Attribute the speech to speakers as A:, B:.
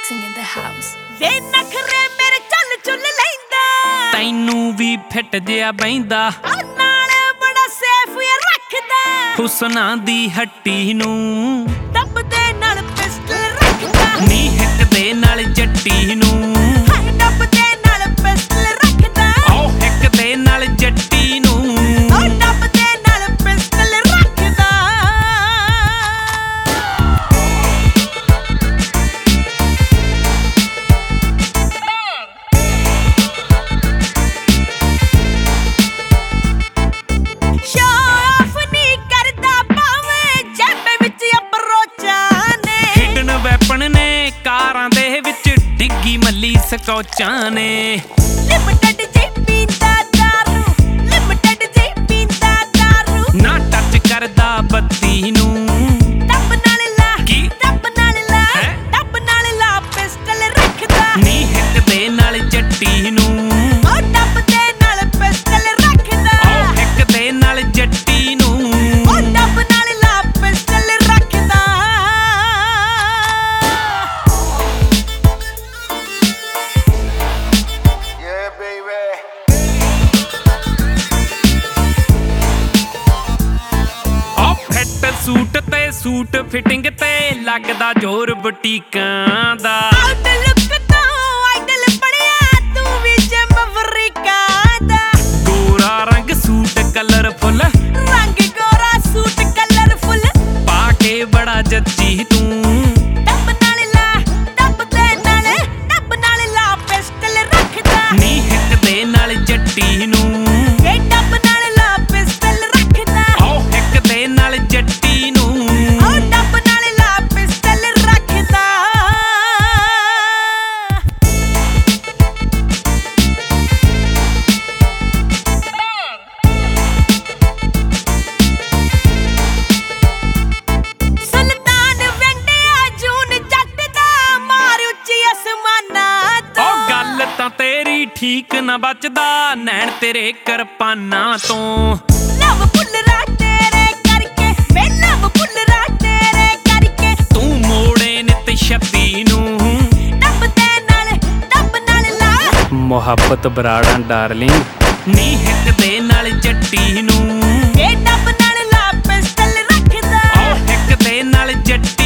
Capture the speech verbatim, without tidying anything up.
A: Mixing in the house.
B: ਵੇ ਨਖਰੇ ਮੇਰੇ ਚੱਲ ਚੁੱਲ ਲੈਂਦਾ
C: ਤੈਨੂੰ ਵੀ ਫਿੱਟ ਜਿਆ ਬੈਂਦਾ
B: ਨਾਲ ਬੜਾ ਸੇਫ ਇਹ ਰੱਖਦਾ
C: ਹੁਸਨਾਂ ਦੀ ਹੱਟੀ ਨੂੰ
B: ਦੱਬ ਦੇ ਨਾਲ ਪਿਸਟਲ ਰੱਖਦਾ
C: ਨੀ ਹਿੱਕ ਦੇ ਨਾਲ ਜੱਟੀ ਨੂੰ
B: ਹਾਏ ਦੱਬ ਦੇ ਨਾਲ ਪਿਸਟਲ ਰੱਖਦਾ
C: ਓ ਹਿੱਕ ਦੇ ਨਾਲ ਜੱਟੀ ਨੂੰ
B: ਓ ਦੱਬ ਦੇ ਨਾਲ ਪਿਸਟਲ ਰੱਖਦਾ
C: ਕਾਰਾਂ ਦੇ ਵਿੱਚ ਡਿੱਗੀ ਮੱਲੀ ਸਕੌਚਾਂ ਨੇ
B: ਲਿਮਟਿਡ ਜੀ ਪੀਂਦਾ ਦਾਰੂ ਲਿਮਟਿਡ ਜੀ ਪੀਂਦਾ ਦਾਰੂ
C: ਨਾ ਟੱਚ ਕਰਦਾ ਬੱਤੀ ਨੂੰ
B: ਟੱਪ ਨਾਲ ਲਾ
C: ਕੀ
B: ਟੱਪ ਨਾਲ ਲਾ ਟੱਪ ਨਾਲ ਲਾ ਪਿਸਟਲ ਰੱਖਦਾ
C: ਨੀ ਹਿੱਕ ਦੇ ਨਾਲ ਜੱਟੀ ਨੂੰ
B: ਓ ਟੱਪ ਦੇ ਨਾਲ ਪਿਸਟਲ ਰੱਖਦਾ
C: ਓ ਹਿੱਕ ਦੇ ਨਾਲ ਜੱਟੀ ਨੂੰ
B: ਓ ਟੱਪ ਨਾਲ ਲਾ ਪਿਸਟਲ ਰੱਖਦਾ
C: ਸੂਟ ਤੇ ਸੂਟ ਫਿਟਿੰਗ ਤੇ ਲੱਗਦਾ ਜ਼ੋਰ ਬੁਟੀਕਾਂ ਦਾ
B: ਆਈਡਲ ਤੋਂ ਆਈਡਲ ਪੜਿਆ ਤੂੰ ਵੀ ਜਿਮ ਅਫਰੀਕਾ ਦਾ
C: ਗੋਰਾ ਰੰਗ ਸੂਟ ਕਲਰਫੁੱਲ
B: ਰੰਗ ਗੋਰਾ ਸੂਟ ਕਲਰਫੁੱਲ
C: ਪਾ ਕੇ ਬੜਾ ਜੱਚੀ ਤੂੰ
B: ਟੱਪ ਨਾਲ ਲਾ ਟੱਪ ਦੇ ਨਾਲ ਟੱਪ ਨਾਲ ਲਾ ਪਿਸਟਲ ਰੱਖਦਾ
C: ਨੀ ਹਿੱਕ ਦੇ ਨਾਲ ਜੱਟੀ ਨੂੰ
B: ਇਹ ਟੱਪ ਨਾਲ ਲਾ ਪਿਸਟਲ ਰੱਖਦਾ
C: ਓ ਹਿੱਕ ਦੇ ਨਾਲ ਜੱਟੀ ਨੂੰ
B: ਓ ਟੱਪ ਨਾਲ ਲਾ ਪਿਸਟਲ ਰੱਖਦਾ ਸੁਲਤਾਨ ਵੰਡਿਆ ਜੂਨ ਜੱਟ ਦਾ ਮਾਰ ਉੱਚੀ ਅਸਮਾਨਾਂ ਤੋਂ
C: ਓ ਗੱਲ ਤਾਂ ਤੇਰੀ ਠੀਕ ਨਾ ਬਚਦਾ ਨੈਣ ਤੇਰੇ ਕਿਰਪਾਨਾਂ ਤੋਂ
B: ਲਵ ਭੁੱਲਰਾ ਤੇਰੇ ਕਰਕੇ ਮੈਂ ਲਵ ਭੁੱਲਰਾ ਤੇਰੇ ਕਰਕੇ
C: ਤੂੰ ਮੋੜੇ ਨਿਤ ਛੱਤੀ ਨੂੰ
B: ਟੱਪ ਦੇ ਨਾਲ ਟੱਪ ਨਾਲ ਲਾ
C: ਮੁਹੱਬਤ ਬਰਾੜਾਂ ਡਾਰਲਿੰਗ ਨੀ ਹਿੱਕ ਦੇ ਨਾਲ ਜੱਟੀ ਨੂੰ
B: ਇਹ ਟੱਪ ਨਾਲ ਲਾ ਪਿਸਟਲ ਰੱਖਦਾ
C: ਓ ਹਿੱਕ ਦੇ ਨਾਲ ਜੱਟੀ